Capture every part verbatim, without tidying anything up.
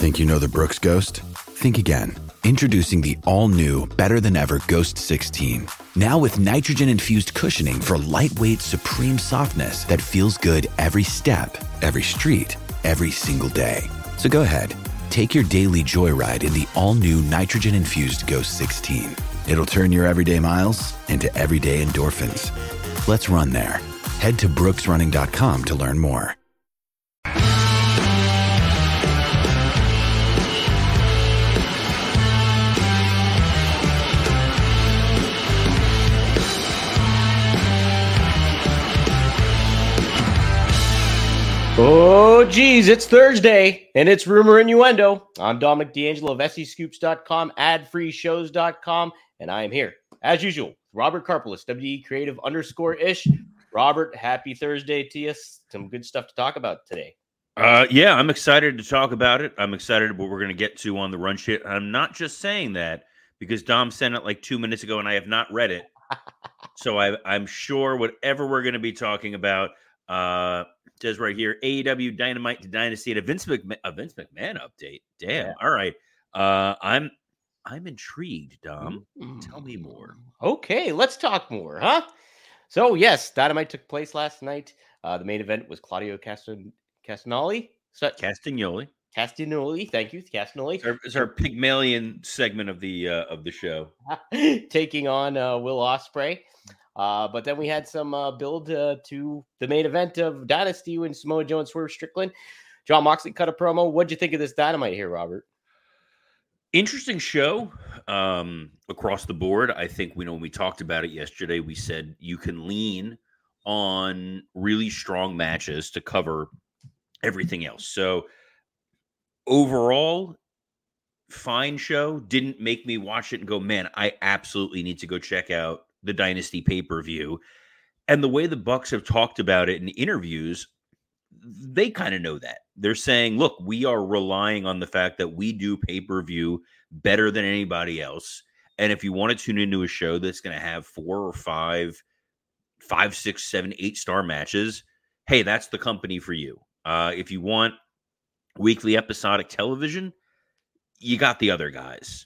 Think you know the Brooks Ghost? Think again. Introducing the all-new, better-than-ever Ghost sixteen. Now with nitrogen-infused cushioning for lightweight, supreme softness that feels good every step, every street, every single day. So go ahead, take your daily joyride in the all-new nitrogen-infused Ghost sixteen. It'll turn your everyday miles into everyday endorphins. Let's run there. Head to brooks running dot com to learn more. Oh, geez, it's Thursday, and it's Rumor Innuendo. I'm Dominic D'Angelo of S E Scoops dot com, ad free shows dot com, and I am here, as usual, Robert Karpelis, W D Creative underscore ish. Robert, happy Thursday to you. Some good stuff to talk about today. Uh, yeah, I'm excited to talk about it. I'm excited what we're going to get to on the run sheet. I'm not just saying that because Dom sent it like two minutes ago, and I have not read it. So I, I'm sure whatever we're going to be talking about, uh, says right here, A E W Dynamite to Dynasty and a Vince McMahon, a Vince McMahon update. Damn. Yeah. All right. Uh, I'm I'm intrigued, Dom. Mm-hmm. Tell me more. Okay, let's talk more, huh? So, yes, Dynamite took place last night. Uh, the main event was Claudio Castan- Castagnoli. So- Castagnoli. Castagnoli, thank you, Castagnoli. It's our, it's our Pygmalion segment of the uh, of the show. Taking on uh, Will Ospreay. Uh, but then we had some uh, build uh, to the main event of Dynasty when Samoa Joe and Swerve Strickland. Jon Moxley cut a promo. What'd you think of this Dynamite here, Robert? Interesting show um, across the board. I think we know when we talked about it yesterday, we said you can lean on really strong matches to cover everything else. So overall, fine show. Didn't make me watch it and go, man, I absolutely need to go check out the Dynasty pay-per-view. And the way the Bucks have talked about it in interviews, they kind of know that. They're saying, look, we are relying on the fact that we do pay-per-view better than anybody else. And if you want to tune into a show that's going to have four or five, five, six, seven, eight star matches, hey, that's the company for you. Uh, if you want weekly episodic television, you got the other guys.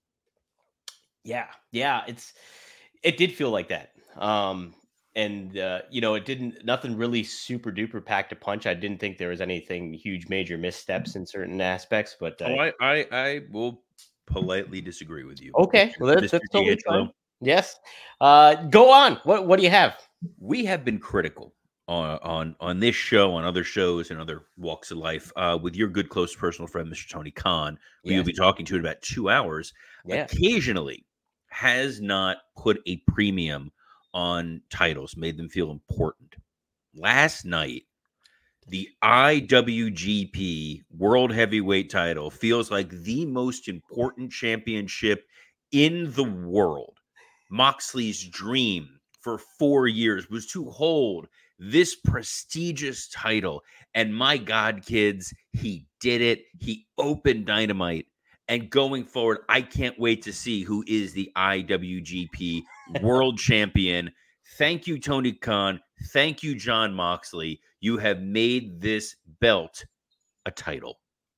Yeah, yeah, it's it did feel like that. Um, and, uh, you know, it didn't, nothing really super duper packed a punch. I didn't think there was anything huge, major missteps in certain aspects, but. Uh, oh, I, I, I will politely disagree with you. Okay. Well, that's, that's totally fine. Yes. Uh, go on. What, what do you have? We have been critical on, on, on this show, on other shows and other walks of life, uh, with your good, close personal friend, Mister Tony Khan, who yes. you'll be talking to in about two hours, yeah. occasionally has not put a premium on titles, made them feel important. Last night, the I W G P World Heavyweight title feels like the most important championship in the world. Moxley's dream for four years was to hold this prestigious title. And my God, kids, he did it. He opened Dynamite. And going forward, I can't wait to see who is the I W G P World Champion. Thank you, Tony Khan. Thank you, Jon Moxley. You have made this belt a title.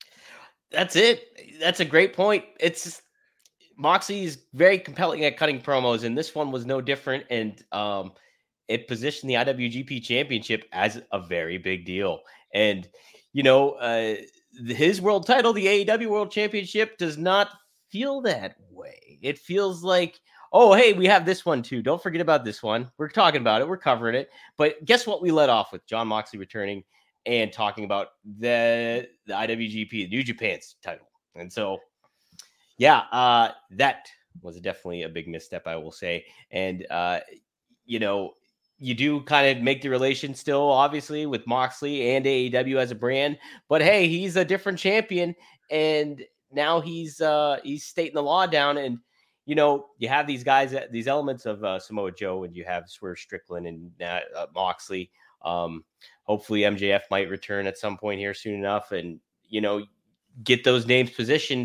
That's it. That's a great point. It's Moxley is very compelling at cutting promos, and this one was no different. And um, it positioned the I W G P Championship as a very big deal. And, you know, uh, his world title, the A E W World Championship, does not feel that way. It feels like, oh, hey, we have this one too. Don't forget about this one. We're talking about it. We're covering it. But guess what we let off with? Jon Moxley returning and talking about the, the I W G P, New Japan's title. And so, yeah, uh, that was definitely a big misstep, I will say. And, uh, you know, you do kind of make the relation still, obviously, with Moxley and A E W as a brand. But hey, he's a different champion, and now he's uh, he's stating the law down. And you know, you have these guys, these elements of uh, Samoa Joe, and you have Swerve Strickland and uh, Moxley. Um, hopefully, M J F might return at some point here soon enough, and you know, get those names positioned.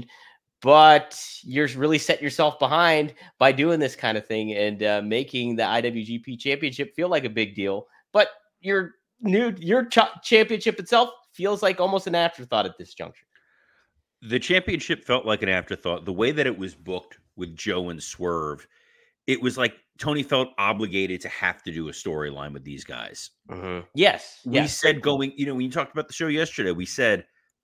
But you're really setting yourself behind by doing this kind of thing and uh, making the I W G P Championship feel like a big deal. But your new your ch- championship itself feels like almost an afterthought at this juncture. The championship felt like an afterthought. The way that it was booked with Joe and Swerve, it was like Tony felt obligated to have to do a storyline with these guys. Mm-hmm. Yes. We yes. said going, you know, when you talked about the show yesterday, we said,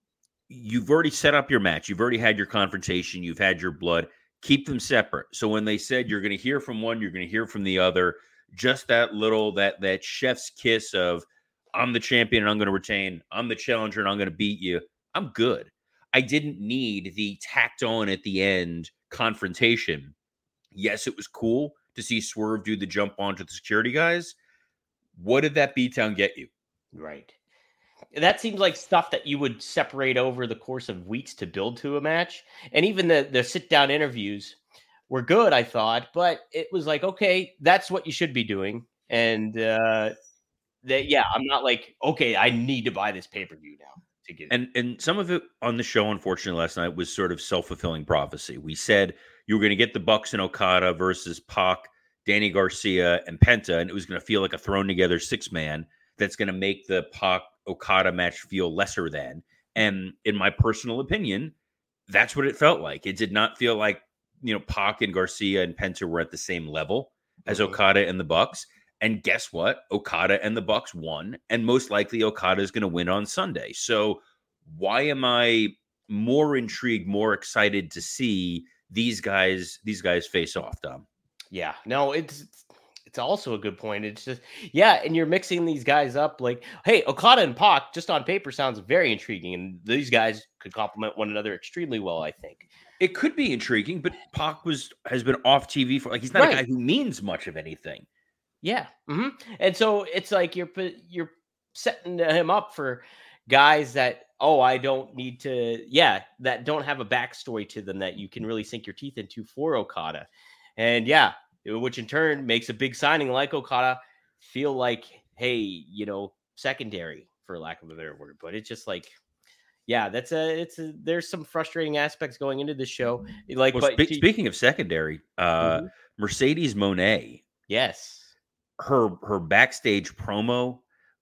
you've already set up your match. You've already had your confrontation. You've had your blood. Keep them separate. So when they said you're going to hear from one, you're going to hear from the other, just that little, that, that chef's kiss of, I'm the champion and I'm going to retain. I'm the challenger and I'm going to beat you. I'm good. I didn't need the tacked on at the end confrontation. Yes, it was cool to see Swerve do the jump onto the security guys. What did that beatdown get you? Right. That seems like stuff that you would separate over the course of weeks to build to a match. And even the, the sit down interviews were good, I thought, but it was like, okay, that's what you should be doing. And uh, that, yeah, I'm not like, okay, I need to buy this pay-per-view now to get it. And, and some of it on the show, unfortunately, last night was sort of self-fulfilling prophecy. We said you were going to get the Bucks and Okada versus Pac, Danny Garcia, and Penta, and it was going to feel like a thrown together six-man that's going to make the Pac Okada match feel lesser than. And in my personal opinion, that's what it felt like. It did not feel like, you know, Pac and Garcia and Penta were at the same level as mm-hmm. Okada and the Bucks. And guess what? Okada and the Bucks won, and most likely Okada is going to win on Sunday. So why am I more intrigued, more excited to see these guys, these guys face off, Dom? Yeah, no, it's it's also a good point. It's just, yeah, and you're mixing these guys up. Like, hey, Okada and Pac, just on paper, sounds very intriguing, and these guys could complement one another extremely well, I think. It could be intriguing, but Pac was has been off T V for, like, he's not right. a guy who means much of anything. Yeah, mm-hmm. And so it's like you're you're setting him up for guys that, oh, I don't need to, yeah, that don't have a backstory to them that you can really sink your teeth into for Okada. And yeah, which in turn makes a big signing like Okada feel like, hey, you know, secondary, for lack of a better word. But it's just like, yeah, that's a, it's a, there's some frustrating aspects going into the show. Like, well, but spe- to, speaking of secondary, uh, mm-hmm. Mercedes Moné. Yes. Her, her backstage promo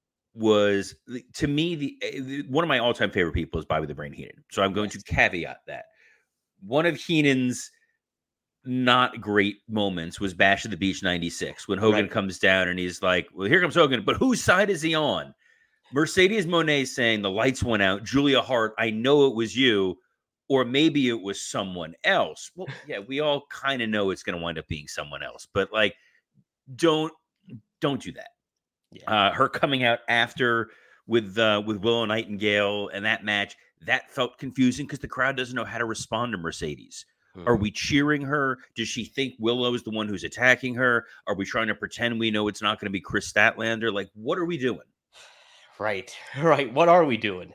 was, to me, the one of my all-time favorite people is Bobby the Brain Heenan. So I'm going yes. to caveat that. One of Heenan's not great moments was Bash at the Beach ninety-six, when Hogan right. comes down and he's like, well, here comes Hogan, but whose side is he on? Mercedes Moné saying the lights went out. Julia Hart, I know it was you, or maybe it was someone else. Well, yeah, we all kind of know it's going to wind up being someone else, but like, don't, don't do that. Yeah. Uh, her coming out after with, uh, with Willow Nightingale and that match, that felt confusing because the crowd doesn't know how to respond to Mercedes. Hmm. Are we cheering her? Does she think Willow is the one who's attacking her? Are we trying to pretend we know it's not going to be Chris Statlander? Like, what are we doing? Right, right. What are we doing?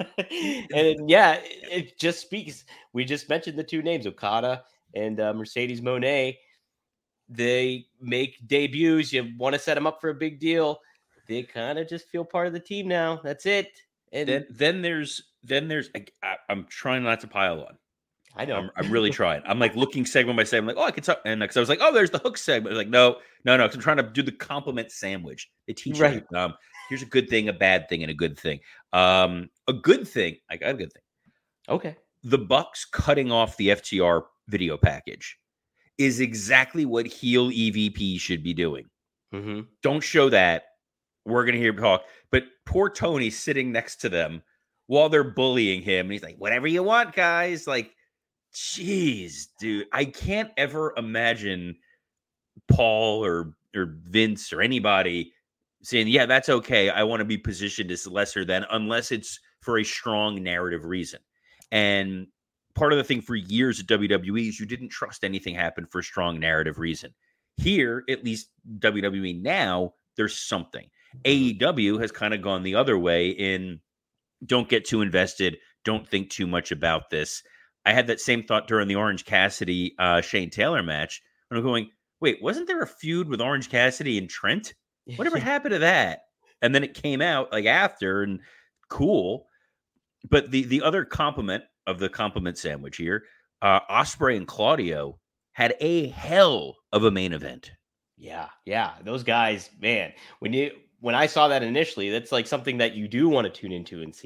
And yeah, it, it just speaks. We just mentioned the two names, Okada and uh, Mercedes Moné. They make debuts. You want to set them up for a big deal. They kind of just feel part of the team now. That's it. And then, then there's, then there's. I, I'm trying not to pile on. I know. I'm, I'm really trying. I'm like looking segment by segment. Like, oh, I can talk. And because I was like, oh, there's the hook segment. I was like, no, no, no. Because I'm trying to do the compliment sandwich. They teach right. you. Um, here's a good thing, a bad thing, and a good thing. Um, a good thing. I got a good thing. Okay. The Bucks cutting off the F T R video package is exactly what heel E V P should be doing. Mm-hmm. Don't show that. We're going to hear talk. But poor Tony sitting next to them while they're bullying him. And he's like, whatever you want, guys. Like, jeez, dude. I can't ever imagine Paul or, or Vince or anybody saying, yeah, that's okay. I want to be positioned as lesser than, unless it's for a strong narrative reason. And part of the thing for years at W W E is you didn't trust anything happen for a strong narrative reason. Here, at least W W E now, there's something. A E W has kind of gone the other way in don't get too invested. Don't think too much about this. I had that same thought during the Orange Cassidy, uh, Shane Taylor match. And I'm going, wait, wasn't there a feud with Orange Cassidy and Trent? Whatever happened to that? And then it came out like after, and cool. But the, the other compliment of the compliment sandwich here, uh, Ospreay and Claudio had a hell of a main event. Yeah, yeah. Those guys, man, when you when I saw that initially, that's like something that you do want to tune into and see.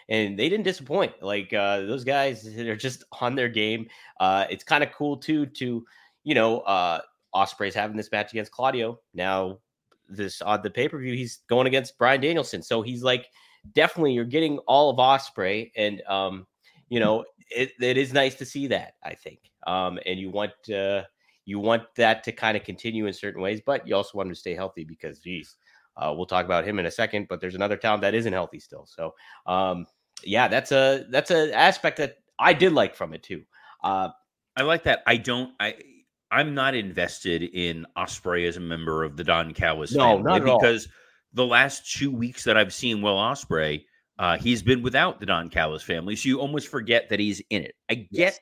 and they didn't disappoint. Like uh, those guys, they're just on their game. Uh, it's kind of cool too to, you know, uh, Ospreay's having this match against Claudio. Now this on the pay-per-view, he's going against Bryan Danielson. So he's like, definitely you're getting all of Ospreay. And, um, you know, it, it is nice to see that, I think. Um, and you want, uh, you want that to kind of continue in certain ways, but you also want him to stay healthy because, geez, uh, we'll talk about him in a second, but there's another talent that isn't healthy still. So, um, yeah, that's a, that's an aspect that I did like from it too. Uh, I like that. I don't, I, I'm not invested in Ospreay as a member of the Don Callis no, family not at because all. the last two weeks that I've seen Will Ospreay, uh, he's been without the Don Callis family, so you almost forget that he's in it. I get, yes.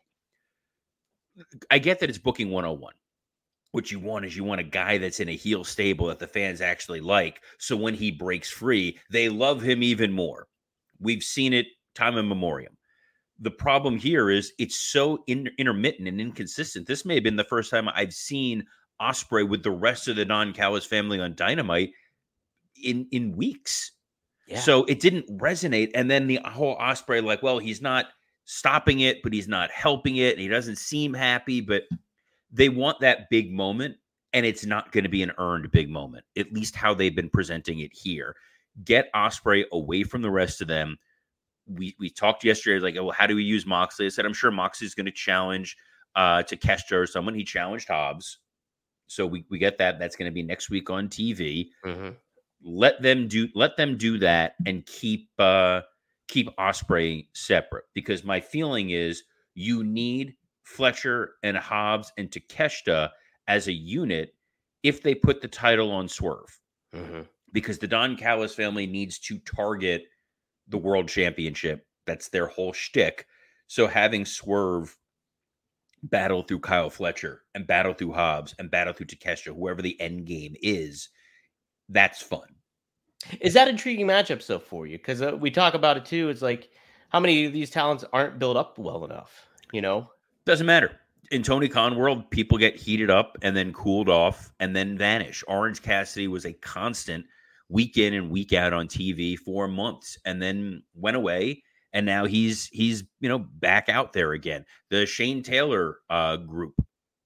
I get that it's booking one oh one. What you want is you want a guy that's in a heel stable that the fans actually like, so when he breaks free, they love him even more. We've seen it time immemorial. The problem here is it's so in, intermittent and inconsistent. This may have been the first time I've seen Ospreay with the rest of the Don Callis family on Dynamite in, in weeks. Yeah. So it didn't resonate. And then the whole Ospreay, like, well, he's not stopping it, but he's not helping it. And he doesn't seem happy, but they want that big moment. And it's not going to be an earned big moment, at least how they've been presenting it here. Get Ospreay away from the rest of them. We we talked yesterday, like, well, how do we use Moxley? I said, I'm sure Moxley's going to challenge uh, Takeshita or someone. He challenged Hobbs. So we, we get that. That's going to be next week on T V. Mm-hmm. Let them do let them do that and keep uh, keep Ospreay separate. Because my feeling is you need Fletcher and Hobbs and Takeshita as a unit if they put the title on Swerve. Mm-hmm. Because the Don Callis family needs to target the world championship. That's their whole shtick. So having Swerve battle through Kyle Fletcher and battle through Hobbs and battle through Takeshita, whoever the end game is, that's fun. Is that intriguing matchup so for you? Because uh, we talk about it too. It's like, how many of these talents aren't built up well enough? You know, doesn't matter. In Tony Khan world, people get heated up and then cooled off and then vanish. Orange Cassidy was a constant week in and week out on T V for months and then went away. And now he's, he's, you know, back out there again. The Shane Taylor uh, group.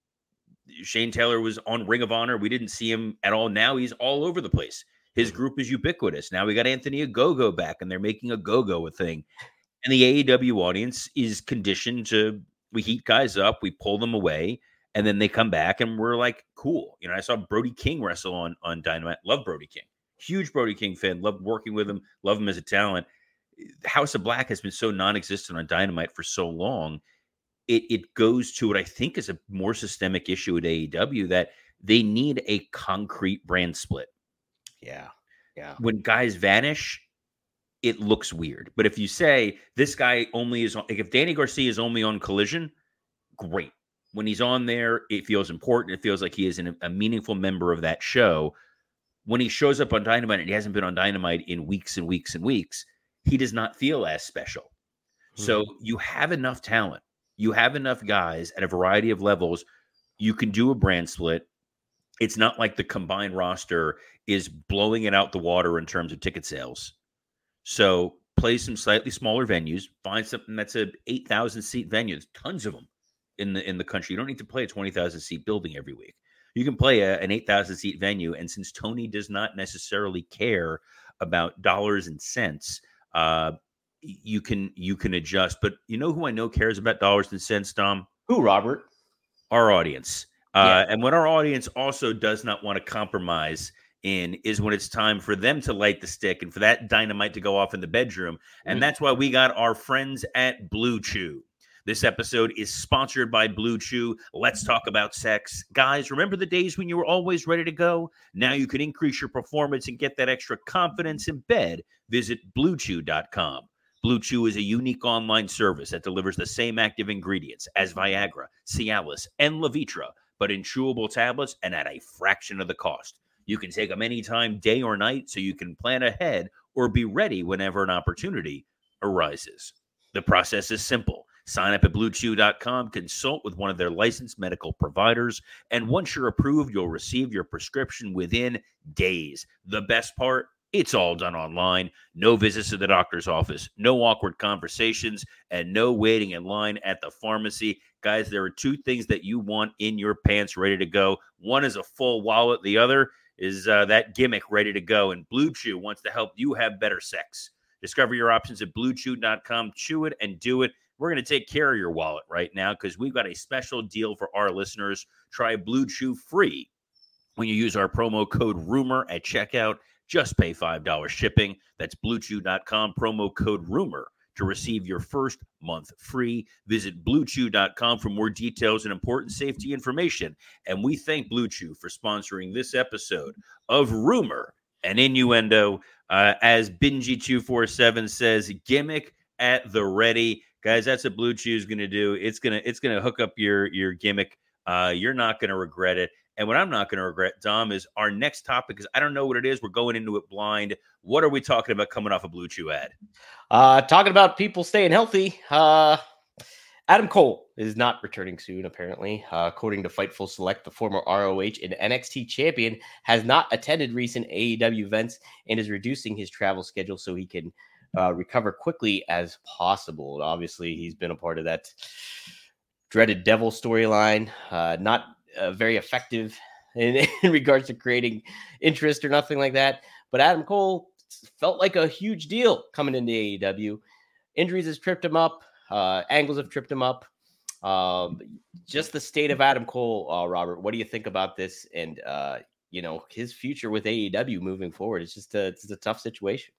Shane Taylor was on Ring of Honor. We didn't see him at all. Now he's all over the place. His group is ubiquitous. Now we got Anthony Ogogo back and they're making Ogogo a thing. And the A E W audience is conditioned to, we heat guys up, we pull them away, and then they come back and we're like, cool. You know, I saw Brody King wrestle on, on Dynamite. Love Brody King. Huge Brody King fan. Love working with him. Love him as a talent. House of Black has been so non-existent on Dynamite for so long. It, it goes to what I think is a more systemic issue at A E W, that they need a concrete brand split. Yeah. Yeah. When guys vanish, it looks weird. But if you say this guy only is on, like if Danny Garcia is only on Collision, great. When he's on there, it feels important. It feels like he is an, a meaningful member of that show. When he shows up on Dynamite and he hasn't been on Dynamite in weeks and weeks and weeks, he does not feel as special. Mm-hmm. So you have enough talent. You have enough guys at a variety of levels. You can do a brand split. It's not like the combined roster is blowing it out the water in terms of ticket sales. So play some slightly smaller venues. Find something that's a eight thousand seat venue. There's tons of them in the in the country. You don't need to play a twenty thousand seat building every week. You can play a, an eight thousand seat venue. And since Tony does not necessarily care about dollars and cents, uh, you can you can adjust. But you know who I know cares about dollars and cents, Dom? Who, Robert? Our audience. Uh, yeah. And what our audience also does not want to compromise in is when it's time for them to light the stick and for that dynamite to go off in the bedroom. And mm-hmm. that's why we got our friends at Blue Chew. This episode is sponsored by Blue Chew. Let's talk about sex. Guys, remember the days when you were always ready to go? Now you can increase your performance and get that extra confidence in bed. Visit blue chew dot com. Blue Chew is a unique online service that delivers the same active ingredients as Viagra, Cialis, and Levitra, but in chewable tablets and at a fraction of the cost. You can take them anytime, day or night, so you can plan ahead or be ready whenever an opportunity arises. The process is simple. Sign up at blue chew dot com, consult with one of their licensed medical providers, and once you're approved, you'll receive your prescription within days. The best part, It's all done online. No visits to the doctor's office, no awkward conversations, and no waiting in line at the pharmacy. Guys, there are two things that you want in your pants ready to go. One is a full wallet. The other is uh, that gimmick ready to go. And Blue Chew wants to help you have better sex. Discover your options at blue chew dot com. Chew it and do it. We're going to take care of your wallet right now because we've got a special deal for our listeners. Try Blue Chew free when you use our promo code RUMOR at checkout. Just pay five dollars shipping. That's blue chew dot com, promo code RUMOR to receive your first month free. Visit blue chew dot com for more details and important safety information. And we thank Blue Chew for sponsoring this episode of Rumor and Innuendo. Uh, as Benji two forty-seven says, gimmick at the ready. Guys, that's what Blue Chew is going to do. It's going to it's going to hook up your, your gimmick. Uh, you're not going to regret it. And what I'm not going to regret, Dom, is our next topic, because I don't know what it is. We're going into it blind. What are we talking about coming off a Blue Chew ad? Uh, talking about people staying healthy. Uh, Adam Cole is not returning soon, apparently. Uh, according to Fightful Select, the former R O H and N X T champion has not attended recent A E W events and is reducing his travel schedule so he can uh, recover quickly as possible. Obviously, he's been a part of that dreaded Devil storyline. Uh, not uh, very effective in, in regards to creating interest or nothing like that. But Adam Cole felt like a huge deal coming into A E W. Injuries has tripped him up. Uh, angles have tripped him up. Um, just the state of Adam Cole, uh, Robert. What do you think about this? And uh, you know, his future with A E W moving forward. It's just a, it's a tough situation.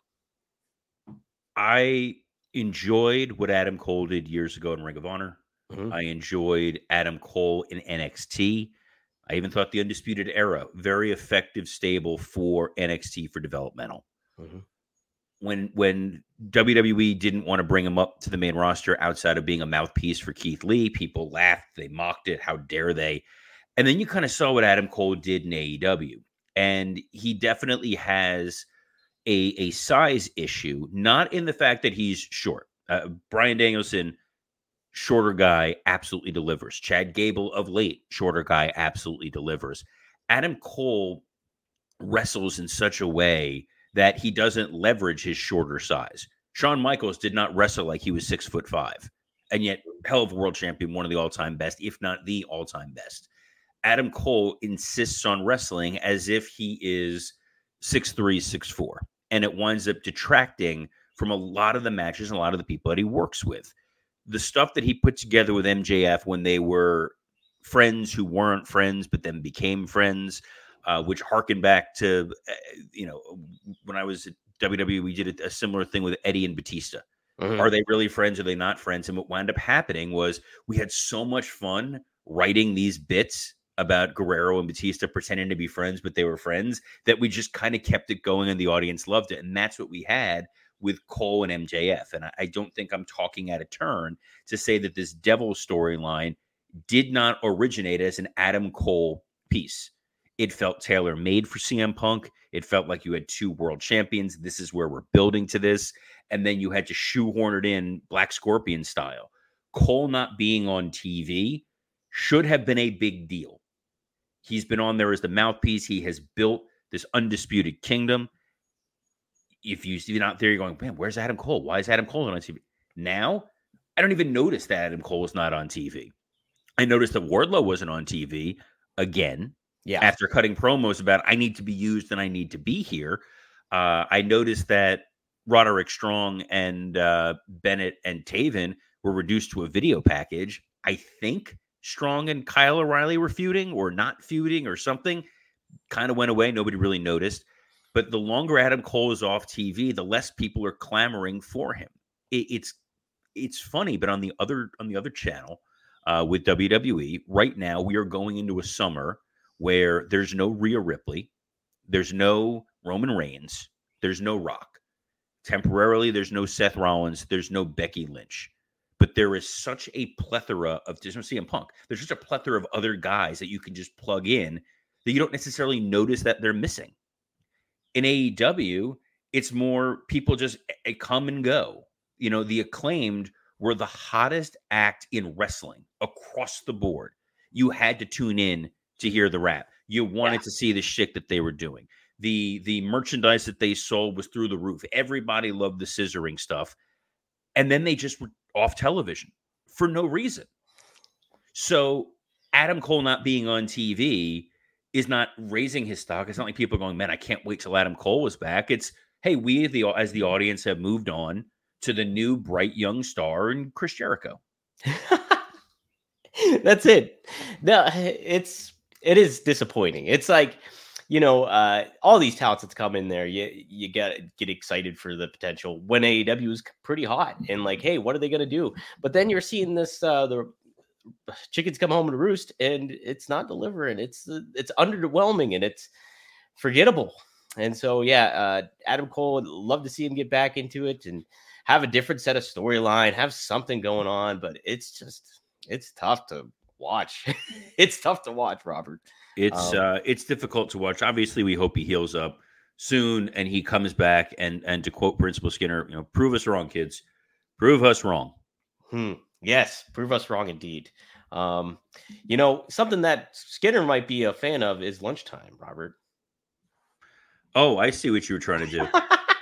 I enjoyed what Adam Cole did years ago in Ring of Honor. Mm-hmm. I enjoyed Adam Cole in N X T. I even thought the Undisputed Era, very effective stable for N X T for developmental. Mm-hmm. When when W W E didn't want to bring him up to the main roster outside of being a mouthpiece for Keith Lee, people laughed, they mocked it, how dare they? And then you kind of saw what Adam Cole did in A E W. And he definitely has a, a size issue, not in the fact that he's short. Uh, Bryan Danielson, shorter guy, absolutely delivers. Chad Gable of late, shorter guy, absolutely delivers. Adam Cole wrestles in such a way that he doesn't leverage his shorter size. Shawn Michaels did not wrestle like he was six foot five, and yet hell of a world champion, one of the all-time best, if not the all-time best. Adam Cole insists on wrestling as if he is six three, six four, and it winds up detracting from a lot of the matches and a lot of the people that he works with. The stuff that he put together with M J F when they were friends who weren't friends but then became friends, Uh, which harkened back to, uh, you know, when I was at W W E, we did a, a similar thing with Eddie and Batista. Mm-hmm. Are they really friends? Are they not friends? And what wound up happening was we had so much fun writing these bits about Guerrero and Batista pretending to be friends, but they were friends, that we just kind of kept it going and the audience loved it. And that's what we had with Cole and M J F. And I, I don't think I'm talking out of turn to say that this Devil storyline did not originate as an Adam Cole piece. It felt tailor-made for C M Punk. It felt like you had two world champions. This is where we're building to this. And then you had to shoehorn it in Black Scorpion style. Cole not being on T V should have been a big deal. He's been on there as the mouthpiece. He has built this undisputed kingdom. If you see it out there, you're going, man, where's Adam Cole? Why is Adam Cole not on T V? Now, I don't even notice that Adam Cole is not on T V. I noticed that Wardlow wasn't on T V again. Yeah. After cutting promos about I need to be used and I need to be here, uh, I noticed that Roderick Strong and uh, Bennett and Taven were reduced to a video package. I think Strong and Kyle O'Reilly were feuding or not feuding or something. Kind of went away. Nobody really noticed. But the longer Adam Cole is off T V, the less people are clamoring for him. It, it's it's funny, but on the other on the other channel uh, with W W E right now, we are going into a summer where there's no Rhea Ripley, there's no Roman Reigns, there's no Rock. Temporarily, there's no Seth Rollins, there's no Becky Lynch. But there is such a plethora of, there's no C M Punk, there's just a plethora of other guys that you can just plug in that you don't necessarily notice that they're missing. In A E W, it's more people just a come and go. You know, the Acclaimed were the hottest act in wrestling across the board. You had to tune in to hear the rap. You wanted yeah. to see the shit that they were doing. The the merchandise that they sold was through the roof. Everybody loved the scissoring stuff. And then they just were off television for no reason. So Adam Cole not being on T V is not raising his stock. It's not like people are going, man, I can't wait till Adam Cole was back. It's, hey, we the as the audience have moved on to the new bright young star and Chris Jericho. That's it. No, it's it is disappointing. It's like, you know, uh, all these talents that come in there, you you get get excited for the potential when A E W is pretty hot and like, hey, what are they going to do? But then you're seeing this uh, the chickens come home to roost, and it's not delivering. It's it's underwhelming and it's forgettable. And so, yeah, uh, Adam Cole, would love to see him get back into it and have a different set of storyline, have something going on. But it's just it's tough to watch. It's tough to watch, Robert. It's um, uh, it's difficult to watch. Obviously, we hope he heals up soon and he comes back. And and to quote Principal Skinner, you know, prove us wrong, kids. Prove us wrong. Hmm. Yes, prove us wrong indeed. Um, you know, something that Skinner might be a fan of is Lunchtime, Robert. Oh, I see what you were trying to do.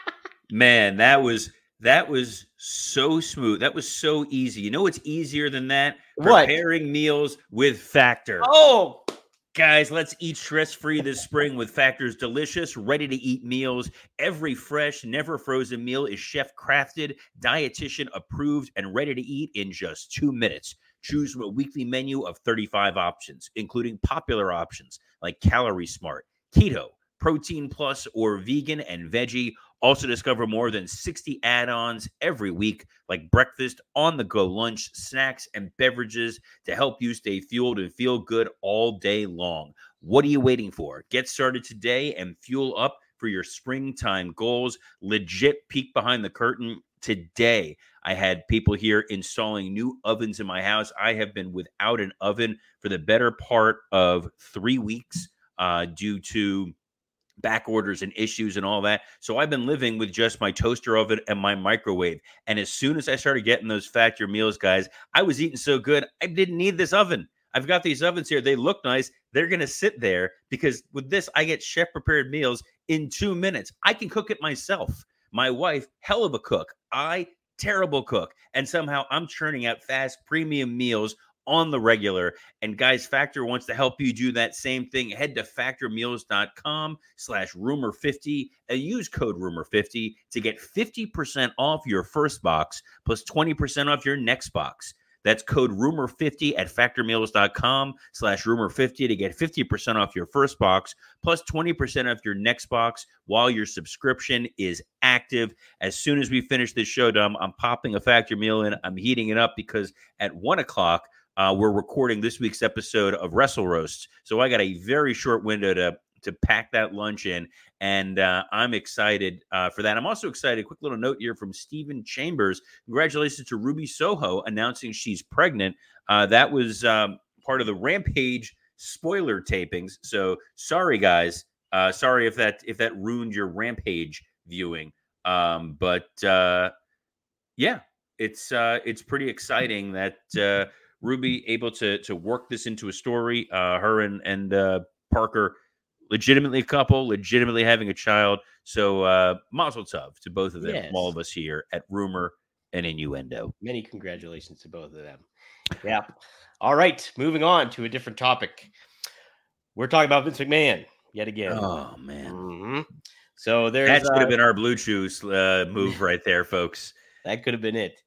Man, that was that was so smooth. That was so easy. You know what's easier than that? What? Preparing meals with Factor. Oh, guys, let's eat stress-free this spring with Factor's delicious, ready-to-eat meals. Every fresh, never-frozen meal is chef-crafted, dietitian-approved, and ready to eat in just two minutes. Choose from a weekly menu of thirty-five options, including popular options like Calorie Smart, Keto, Protein Plus, or Vegan and Veggie. Also discover more than sixty add-ons every week, like breakfast, on-the-go lunch, snacks, and beverages to help you stay fueled and feel good all day long. What are you waiting for? Get started today and fuel up for your springtime goals. Legit peek behind the curtain. Today, I had people here installing new ovens in my house. I have been without an oven for the better part of three weeks uh, due to back orders and issues and all that. So I've been living with just my toaster oven and my microwave. And as soon as I started getting those Factor meals, guys, I was eating so good, I didn't need this oven. I've got these ovens here. They look nice. They're going to sit there because with this, I get chef prepared meals in two minutes. I can cook it myself. My wife, hell of a cook. I, terrible cook. And somehow I'm churning out fast premium meals on the regular. And guys, Factor wants to help you do that same thing. Head to factormeals.com slash rumor 50 and use code rumor 50 to get fifty percent off your first box plus twenty percent off your next box. That's code rumor fifty at factormeals.com slash rumor 50 to get fifty percent off your first box plus twenty percent off your next box while your subscription is active. As soon as we finish this show, Dom, I'm popping a Factor meal in. I'm heating it up because at one o'clock, Uh, we're recording this week's episode of Wrestle Roasts. So I got a very short window to, to pack that lunch in, and uh, I'm excited uh, for that. I'm also excited. Quick little note here from Stephen Chambers. Congratulations to Ruby Soho announcing she's pregnant. Uh, that was um, part of the Rampage spoiler tapings. So sorry, guys. Uh, sorry if that if that ruined your Rampage viewing. Um, but uh, yeah, it's uh, it's pretty exciting that uh, Ruby able to to work this into a story. Uh, her and and uh, Parker, legitimately a couple, legitimately having a child. So uh, mazel tov to both of them, Yes. all of us here at Rumor and Innuendo. Many congratulations to both of them. Yeah. All right, moving on to a different topic. We're talking about Vince McMahon yet again. Oh man, mm-hmm. So there's that could have uh, been our Blue Chews uh, move right there, folks. That could have been it.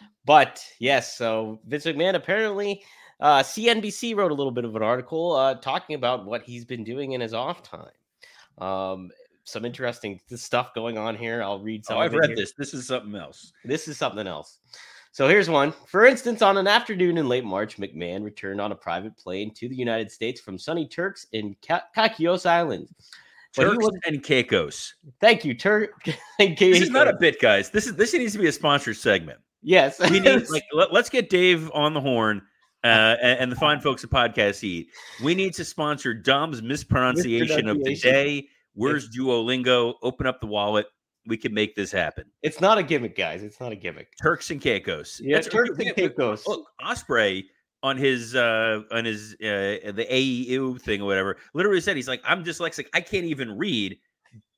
But yes, so Vince McMahon apparently, uh, C N B C wrote a little bit of an article uh, talking about what he's been doing in his off time. Um, some interesting stuff going on here. I'll read some. Oh, of I've it read here. this. This is something else. This is something else. So here's one. For instance, on an afternoon in late March, McMahon returned on a private plane to the United States from sunny Turks in Ka- Caicos Island. But Turks was, and Caicos. Thank you, Turk. and Caicos. This is not a bit, guys. This is this needs to be a sponsored segment. Yes. We need like let, let's get Dave on the horn uh, and, and the fine folks at Podcast Heat. We need to sponsor Dom's mispronunciation of the day. Where's Duolingo? Open up the wallet. We can make this happen. It's not a gimmick, guys. It's not a gimmick. Turks and Caicos. Yeah, That's, Turks and Caicos. Look, Ospreay on his uh, on his uh, the A E U thing or whatever literally said he's like, I'm dyslexic. I can't even read.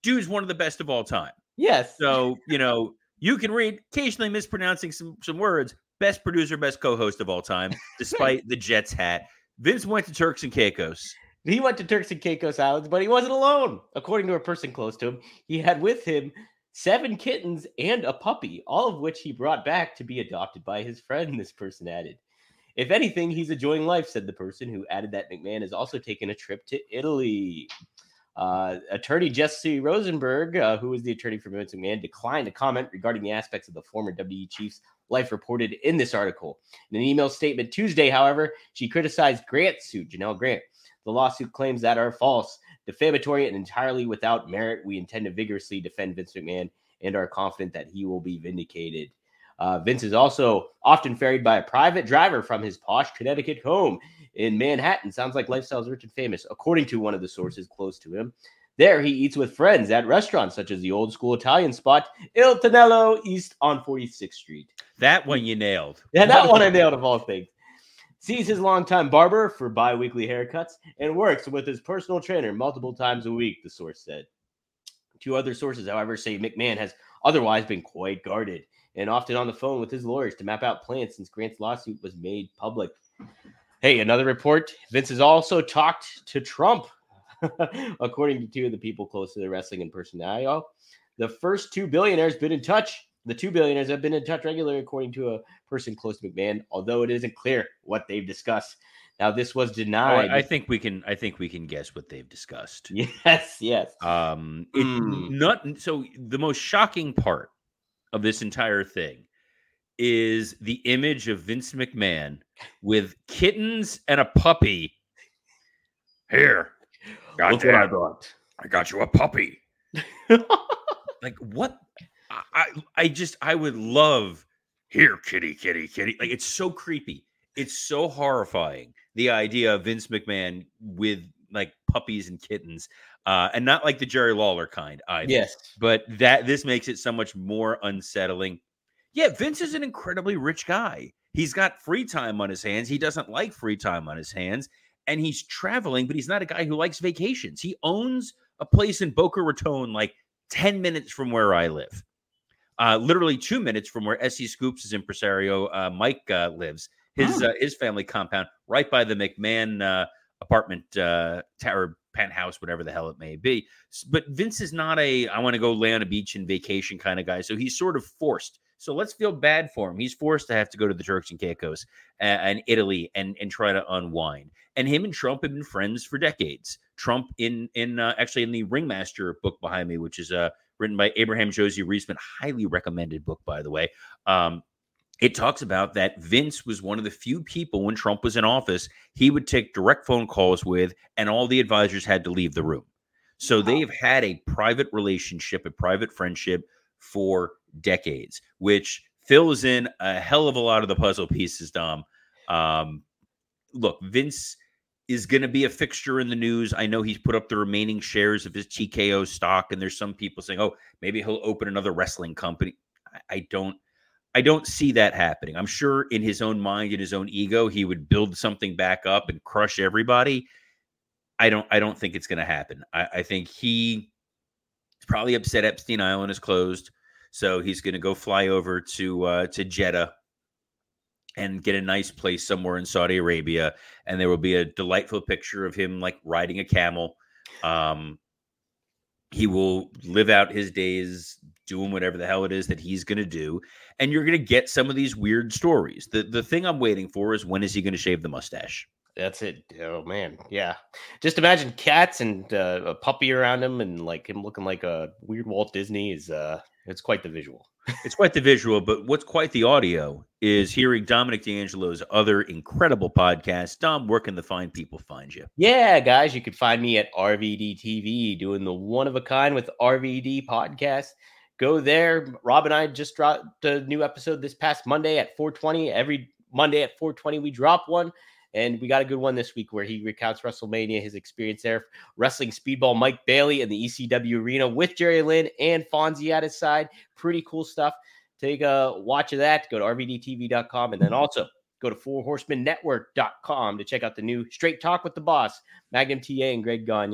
dude's one of the best of all time. Yes. So, you know, you can read occasionally mispronouncing some, some words. Best producer, best co-host of all time, despite the Jets hat. Vince went to Turks and Caicos. He went to Turks and Caicos Islands, but he wasn't alone. According to a person close to him, he had with him seven kittens and a puppy, all of which he brought back to be adopted by his friend, this person added. If anything, he's enjoying life, said the person, who added that McMahon has also taken a trip to Italy. Uh, attorney Jesse Rosenberg, uh, who is the attorney for Vince McMahon, declined to comment regarding the aspects of the former W W E Chief's life reported in this article. In an email statement Tuesday, however, she criticized Grant's suit, Janelle Grant. The lawsuit claims that are false, defamatory, and entirely without merit. We intend to vigorously defend Vince McMahon and are confident that he will be vindicated. Uh, Vince is also often ferried by a private driver from his posh Connecticut home in Manhattan. Sounds like lifestyle's rich and famous, according to one of the sources close to him. There, he eats with friends at restaurants such as the old school Italian spot Il Tonello East on forty-sixth Street. That one you nailed. Yeah, that one I nailed of all things. Sees his longtime barber for bi-weekly haircuts and works with his personal trainer multiple times a week, the source said. Two other sources, however, say McMahon has otherwise been quite guarded and often on the phone with his lawyers to map out plans since Grant's lawsuit was made public. Hey, another report. Vince has also talked to Trump, according to two of the people close to the wrestling and personality. The first two billionaires been in touch. The two billionaires have been in touch regularly, according to a person close to McMahon, although it isn't clear what they've discussed. Now, this was denied. Oh, I think we can. I think we can guess what they've discussed. Yes, yes. Um, it, mm. not so. The most shocking part of this entire thing is the image of Vince McMahon with kittens and a puppy. Here, look what I brought. I got you a puppy. Like what? I I just I would love here, kitty, kitty, kitty. Like it's so creepy. It's so horrifying. The idea of Vince McMahon with like puppies and kittens, uh, and not like the Jerry Lawler kind either. Yes, but that this makes it so much more unsettling. Yeah, Vince is an incredibly rich guy. He's got free time on his hands. He doesn't like free time on his hands, and he's traveling, but he's not a guy who likes vacations. He owns a place in Boca Raton, like ten minutes from where I live. Uh, literally two minutes from where S C Scoops' impresario uh, Mike uh, lives. His oh. uh, his family compound, right by the McMahon uh, apartment uh, tower, penthouse, whatever the hell it may be. But Vince is not a I want to go lay on a beach and vacation kind of guy. So he's sort of forced. So let's feel bad for him. He's forced to have to go to the Turks and Caicos and, and Italy and and try to unwind. And him and Trump have been friends for decades. Trump in in uh, actually in the Ringmaster book behind me, which is uh, written by Abraham Josie Reisman, highly recommended book, by the way. Um, It talks about that Vince was one of the few people when Trump was in office, he would take direct phone calls with, and all the advisors had to leave the room. So they've had a private relationship, a private friendship for decades, which fills in a hell of a lot of the puzzle pieces, Dom. Um, look, Vince is going to be a fixture in the news. I know he's put up the remaining shares of his T K O stock, and there's some people saying, oh, maybe he'll open another wrestling company. I, I don't. I don't see that happening. I'm sure in his own mind, in his own ego, he would build something back up and crush everybody. I don't I don't think it's going to happen. I, I think he is probably upset Epstein Island is closed. So he's going to go fly over to uh, to Jeddah and get a nice place somewhere in Saudi Arabia. And there will be a delightful picture of him like riding a camel. Um, he will live out his days doing whatever the hell it is that he's going to do. And you're going to get some of these weird stories. The the thing I'm waiting for is when is he going to shave the mustache? That's it. Oh, man. Yeah. Just imagine cats and uh, a puppy around him and like him looking like a weird Walt Disney is uh, it's quite the visual. It's quite the visual, but what's quite the audio is hearing Dominic D'Angelo's other incredible podcast. Dom, where can the fine people find you? Yeah, guys, you can find me at R V D T V doing the one of a kind with R V D podcast. Go there. Rob and I just dropped a new episode this past Monday at four twenty. Every Monday at four twenty, we drop one. And we got a good one this week where he recounts WrestleMania, his experience there. Wrestling Speedball Mike Bailey in the E C W arena with Jerry Lynn and Fonzie at his side. Pretty cool stuff. Take a watch of that. Go to R V D T V dot com. And then also go to four horsemen network dot com to check out the new Straight Talk with the Boss, Magnum T A and Greg Gagne.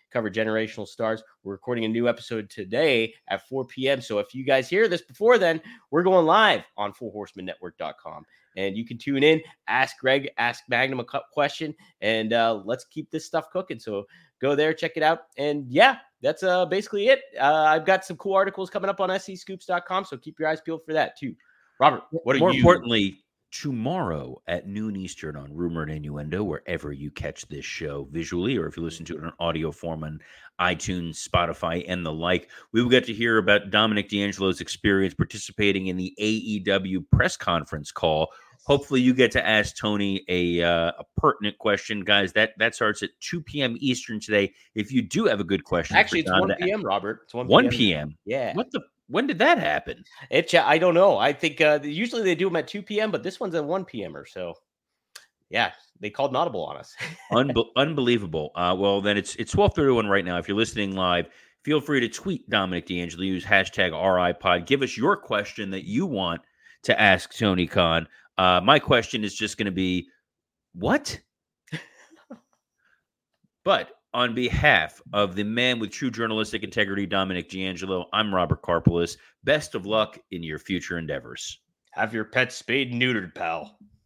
cover generational stars. We're recording a new episode today at four p.m. So if you guys hear this before then, we're going live on four horsemen network dot com. And you can tune in, ask Greg, ask Magnum a question, and uh, let's keep this stuff cooking. So go there, check it out. And yeah, that's uh, basically it. Uh, I've got some cool articles coming up on S C scoops dot com, so keep your eyes peeled for that too. Robert, what are More you? More importantly, tomorrow at noon Eastern on Rumor and Innuendo, wherever you catch this show visually, or if you listen to it in audio form on iTunes, Spotify, and the like, we will get to hear about Dominic D'Angelo's experience participating in the A E W press conference call. Hopefully you get to ask Tony a, uh, a pertinent question. Guys, that, that starts at two p.m. Eastern today. If you do have a good question. Actually, it's one p.m., Robert. It's one p.m.? Yeah. What the? When did that happen? It, I don't know. I think uh, usually they do them at two p.m., but this one's at one p.m. or so. Yeah, they called an audible on us. Unbe- unbelievable. Uh, well, then it's it's twelve thirty-one right now. If you're listening live, feel free to tweet Dominic D'Angelo. Use hashtag R I Pod. Give us your question that you want to ask Tony Khan. Uh, my question is just going to be, what? But on behalf of the man with true journalistic integrity, Dominic D'Angelo, I'm Robert Karpeles. Best of luck in your future endeavors. Have your pet spayed and neutered, pal.